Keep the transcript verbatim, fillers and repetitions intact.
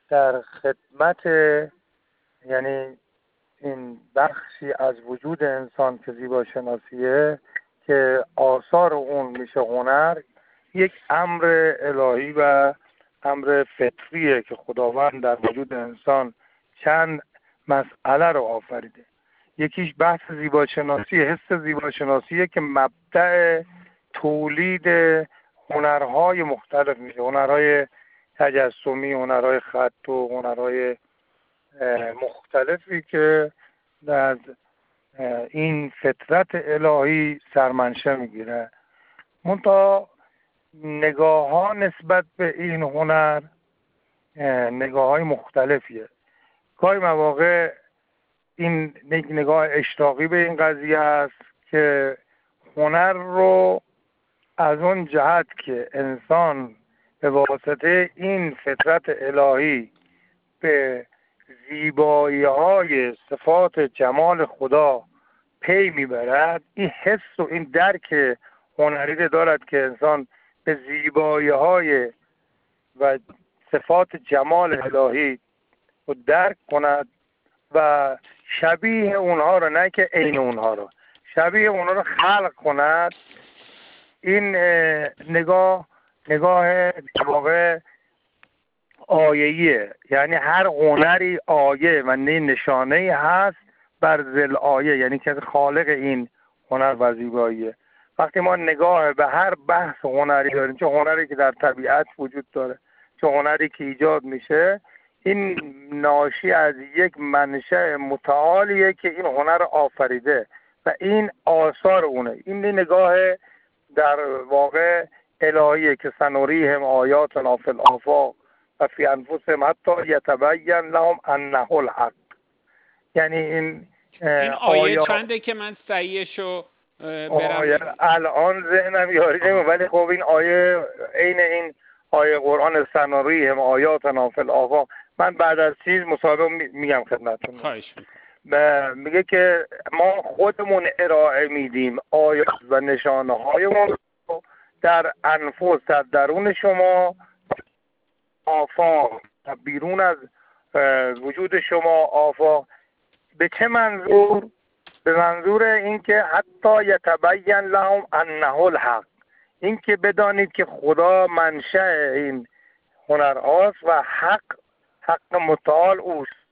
در خدمت، یعنی این بخشی از وجود انسان که زیباشناسیه که آثار اون میشه هنر، یک امر الهی و امر فطریه که خداوند در وجود انسان چند مسئله رو آفریده. یکیش بحث زیباشناسی، حس زیباشناسیه که مبدأ تولید هنرهای مختلف میشه، هنرهای تجسمی، هنرهای خط و هنرهای مختلفی که از این فطرت الهی سرمنشه میگیره. منتها نگاه ها نسبت به این هنر نگاه های مختلفیه. گاهی مواقع این نگاه اشتاقی به این قضیه است که هنر رو از اون جهت که انسان به واسطه این فطرت الهی به زیبایی های صفات جمال خدا پی میبرد، این حس و این درک هنری دارد که انسان به زیبایی های و صفات جمال الهی رو درک کند و شبیه اونها رو، نه که عین اونها رو، شبیه اونها رو خلق کند. این نگاه نگاه در واقع آیه‌ایه، یعنی هر هنری آیه و نشانه‌ای هست بر ذل آیه، یعنی که خالق این هنر و زیباییه. وقتی ما نگاه به هر بحث هنری داریم، چه هنری که در طبیعت وجود داره، چه هنری که ایجاد میشه، این ناشی از یک منشأ متعالیه که این هنر آفریده و این آثار اونه. این نگاه در واقع الهیه که سنوریهم آیاتنا فی الآفاق و فی انفسهم حتی یتبین لهم انه الحق. یعنی این این آیه چنده که من صحیحشو برم؟ الان ذهنم یاری نمیاد، ولی خب این آیه عین این آیه قرآن سنوریهم آیاتنا فی الآفاق، من بعد از چیز مصاحبه میگم خدمتتون. خواهش میکنم. میگه که ما خودمون ارائه میدیم آیات و نشانه هایمون در انفس، در درون شما، آفاق، بیرون از وجود شما آفاق. به چه منظور؟ به منظور اینکه حتی یتبین لهم انه الحق، اینکه بدانید که خدا منشأ این هنرهاست و حق حق متعال اوست.